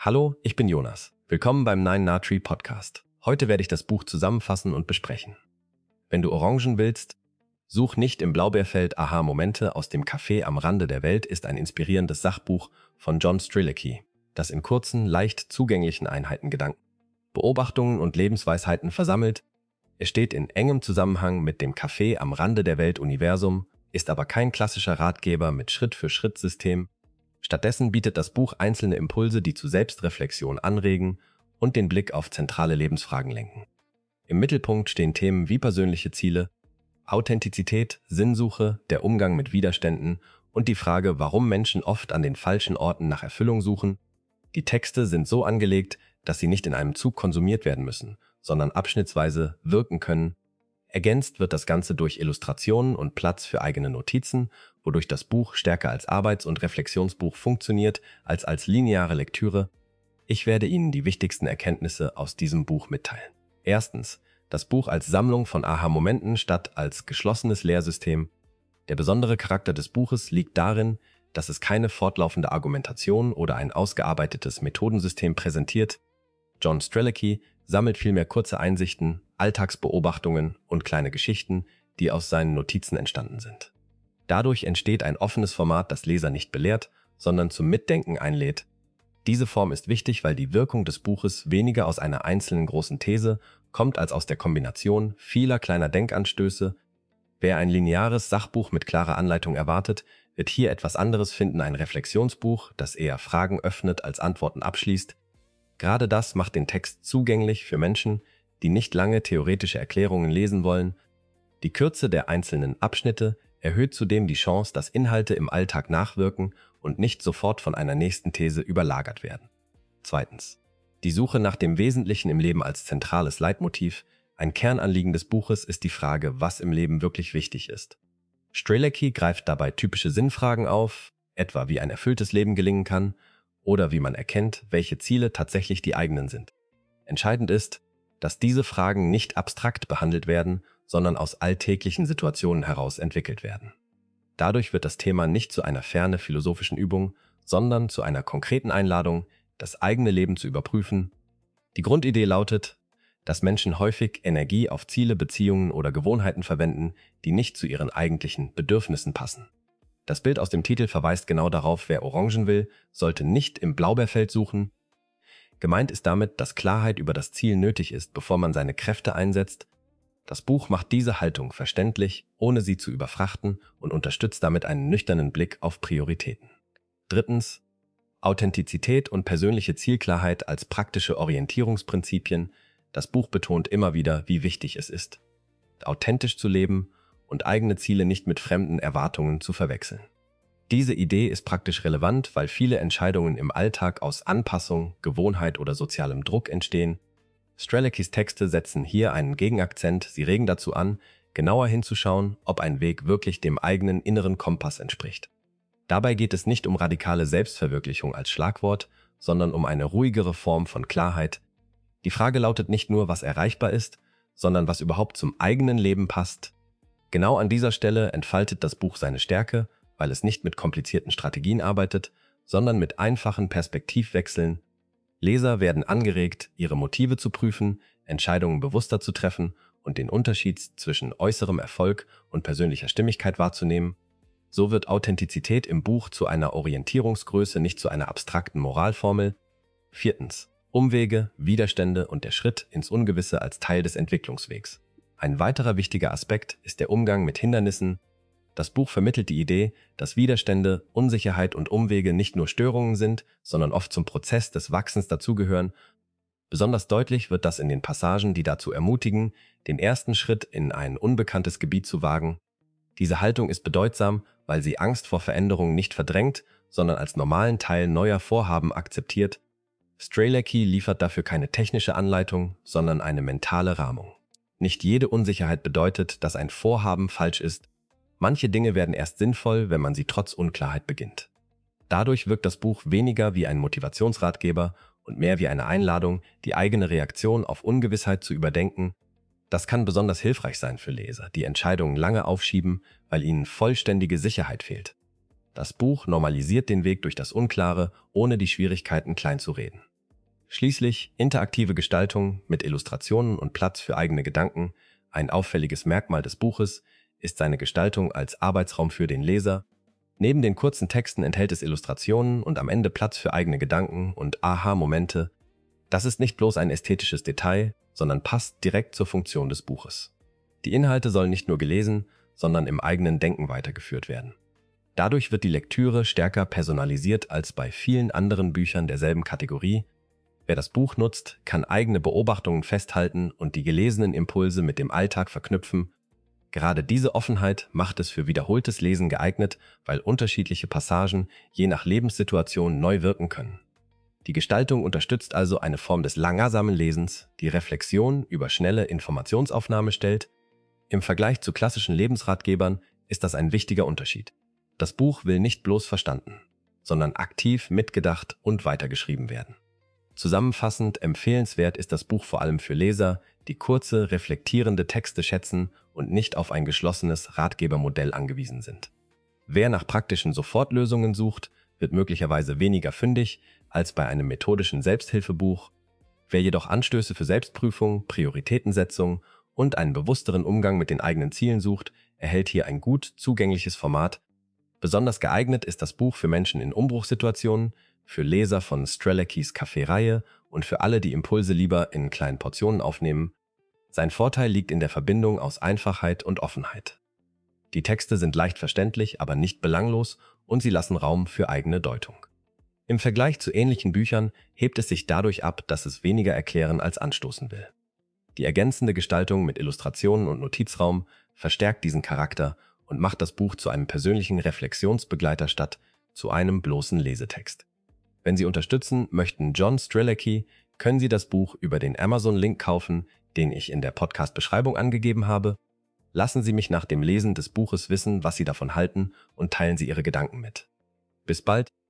Hallo, ich bin Jonas. Willkommen beim Nine Na Tree Podcast. Heute werde ich das Buch zusammenfassen und besprechen. Wenn du Orangen willst, such nicht im Blaubeerfeld. Aha-Momente aus dem Café am Rande der Welt ist ein inspirierendes Sachbuch von John Strzelecki, das in kurzen, leicht zugänglichen Einheiten Gedanken, Beobachtungen und Lebensweisheiten versammelt. Es steht in engem Zusammenhang mit dem Café am Rande der Welt-Universum, ist aber kein klassischer Ratgeber mit Schritt-für-Schritt-System. Stattdessen bietet das Buch einzelne Impulse, die zu Selbstreflexion anregen und den Blick auf zentrale Lebensfragen lenken. Im Mittelpunkt stehen Themen wie persönliche Ziele, Authentizität, Sinnsuche, der Umgang mit Widerständen und die Frage, warum Menschen oft an den falschen Orten nach Erfüllung suchen. Die Texte sind so angelegt, dass sie nicht in einem Zug konsumiert werden müssen, sondern abschnittsweise wirken können. Ergänzt wird das Ganze durch Illustrationen und Platz für eigene Notizen, wodurch das Buch stärker als Arbeits- und Reflexionsbuch funktioniert als lineare Lektüre. Ich werde Ihnen die wichtigsten Erkenntnisse aus diesem Buch mitteilen. Erstens, das Buch als Sammlung von Aha-Momenten statt als geschlossenes Lehrsystem. Der besondere Charakter des Buches liegt darin, dass es keine fortlaufende Argumentation oder ein ausgearbeitetes Methodensystem präsentiert. John Strzelecki sammelt vielmehr kurze Einsichten, Alltagsbeobachtungen und kleine Geschichten, die aus seinen Notizen entstanden sind. Dadurch entsteht ein offenes Format, das Leser nicht belehrt, sondern zum Mitdenken einlädt. Diese Form ist wichtig, weil die Wirkung des Buches weniger aus einer einzelnen großen These kommt als aus der Kombination vieler kleiner Denkanstöße. Wer ein lineares Sachbuch mit klarer Anleitung erwartet, wird hier etwas anderes finden, ein Reflexionsbuch, das eher Fragen öffnet als Antworten abschließt. Gerade das macht den Text zugänglich für Menschen, die nicht lange theoretische Erklärungen lesen wollen. Die Kürze der einzelnen Abschnitte erhöht zudem die Chance, dass Inhalte im Alltag nachwirken und nicht sofort von einer nächsten These überlagert werden. Zweitens. Die Suche nach dem Wesentlichen im Leben als zentrales Leitmotiv. Ein Kernanliegen des Buches ist die Frage, was im Leben wirklich wichtig ist. Strzelecki greift dabei typische Sinnfragen auf, etwa wie ein erfülltes Leben gelingen kann oder wie man erkennt, welche Ziele tatsächlich die eigenen sind. Entscheidend ist, dass diese Fragen nicht abstrakt behandelt werden, sondern aus alltäglichen Situationen heraus entwickelt werden. Dadurch wird das Thema nicht zu einer ferne philosophischen Übung, sondern zu einer konkreten Einladung, das eigene Leben zu überprüfen. Die Grundidee lautet, dass Menschen häufig Energie auf Ziele, Beziehungen oder Gewohnheiten verwenden, die nicht zu ihren eigentlichen Bedürfnissen passen. Das Bild aus dem Titel verweist genau darauf, wer Orangen will, sollte nicht im Blaubeerfeld suchen. Gemeint ist damit, dass Klarheit über das Ziel nötig ist, bevor man seine Kräfte einsetzt. Das Buch macht diese Haltung verständlich, ohne sie zu überfrachten und unterstützt damit einen nüchternen Blick auf Prioritäten. Drittens, Authentizität und persönliche Zielklarheit als praktische Orientierungsprinzipien. Das Buch betont immer wieder, wie wichtig es ist, authentisch zu leben und eigene Ziele nicht mit fremden Erwartungen zu verwechseln. Diese Idee ist praktisch relevant, weil viele Entscheidungen im Alltag aus Anpassung, Gewohnheit oder sozialem Druck entstehen. Strzelecki's Texte setzen hier einen Gegenakzent, sie regen dazu an, genauer hinzuschauen, ob ein Weg wirklich dem eigenen inneren Kompass entspricht. Dabei geht es nicht um radikale Selbstverwirklichung als Schlagwort, sondern um eine ruhigere Form von Klarheit. Die Frage lautet nicht nur, was erreichbar ist, sondern was überhaupt zum eigenen Leben passt. Genau an dieser Stelle entfaltet das Buch seine Stärke, weil es nicht mit komplizierten Strategien arbeitet, sondern mit einfachen Perspektivwechseln. Leser werden angeregt, ihre Motive zu prüfen, Entscheidungen bewusster zu treffen und den Unterschied zwischen äußerem Erfolg und persönlicher Stimmigkeit wahrzunehmen. So wird Authentizität im Buch zu einer Orientierungsgröße, nicht zu einer abstrakten Moralformel. Viertens. Umwege, Widerstände und der Schritt ins Ungewisse als Teil des Entwicklungswegs. Ein weiterer wichtiger Aspekt ist der Umgang mit Hindernissen. Das Buch vermittelt die Idee, dass Widerstände, Unsicherheit und Umwege nicht nur Störungen sind, sondern oft zum Prozess des Wachsens dazugehören. Besonders deutlich wird das in den Passagen, die dazu ermutigen, den ersten Schritt in ein unbekanntes Gebiet zu wagen. Diese Haltung ist bedeutsam, weil sie Angst vor Veränderung nicht verdrängt, sondern als normalen Teil neuer Vorhaben akzeptiert. Strzelecki liefert dafür keine technische Anleitung, sondern eine mentale Rahmung. Nicht jede Unsicherheit bedeutet, dass ein Vorhaben falsch ist. Manche Dinge werden erst sinnvoll, wenn man sie trotz Unklarheit beginnt. Dadurch wirkt das Buch weniger wie ein Motivationsratgeber und mehr wie eine Einladung, die eigene Reaktion auf Ungewissheit zu überdenken. Das kann besonders hilfreich sein für Leser, die Entscheidungen lange aufschieben, weil ihnen vollständige Sicherheit fehlt. Das Buch normalisiert den Weg durch das Unklare, ohne die Schwierigkeiten kleinzureden. Schließlich interaktive Gestaltung mit Illustrationen und Platz für eigene Gedanken. Ein auffälliges Merkmal des Buches ist seine Gestaltung als Arbeitsraum für den Leser. Neben den kurzen Texten enthält es Illustrationen und am Ende Platz für eigene Gedanken und Aha-Momente. Das ist nicht bloß ein ästhetisches Detail, sondern passt direkt zur Funktion des Buches. Die Inhalte sollen nicht nur gelesen, sondern im eigenen Denken weitergeführt werden. Dadurch wird die Lektüre stärker personalisiert als bei vielen anderen Büchern derselben Kategorie. Wer das Buch nutzt, kann eigene Beobachtungen festhalten und die gelesenen Impulse mit dem Alltag verknüpfen. Gerade diese Offenheit macht es für wiederholtes Lesen geeignet, weil unterschiedliche Passagen je nach Lebenssituation neu wirken können. Die Gestaltung unterstützt also eine Form des langsamen Lesens, die Reflexion über schnelle Informationsaufnahme stellt. Im Vergleich zu klassischen Lebensratgebern ist das ein wichtiger Unterschied. Das Buch will nicht bloß verstanden, sondern aktiv mitgedacht und weitergeschrieben werden. Zusammenfassend empfehlenswert ist das Buch vor allem für Leser, die kurze, reflektierende Texte schätzen und nicht auf ein geschlossenes Ratgebermodell angewiesen sind. Wer nach praktischen Sofortlösungen sucht, wird möglicherweise weniger fündig als bei einem methodischen Selbsthilfebuch. Wer jedoch Anstöße für Selbstprüfung, Prioritätensetzung und einen bewussteren Umgang mit den eigenen Zielen sucht, erhält hier ein gut zugängliches Format. Besonders geeignet ist das Buch für Menschen in Umbruchssituationen, für Leser von Streleckies Café-Reihe und für alle, die Impulse lieber in kleinen Portionen aufnehmen. Sein Vorteil liegt in der Verbindung aus Einfachheit und Offenheit. Die Texte sind leicht verständlich, aber nicht belanglos und sie lassen Raum für eigene Deutung. Im Vergleich zu ähnlichen Büchern hebt es sich dadurch ab, dass es weniger erklären als anstoßen will. Die ergänzende Gestaltung mit Illustrationen und Notizraum verstärkt diesen Charakter und macht das Buch zu einem persönlichen Reflexionsbegleiter statt zu einem bloßen Lesetext. Wenn Sie unterstützen möchten John Strelecki, können Sie das Buch über den Amazon-Link kaufen, den ich in der Podcast-Beschreibung angegeben habe. Lassen Sie mich nach dem Lesen des Buches wissen, was Sie davon halten und teilen Sie Ihre Gedanken mit. Bis bald!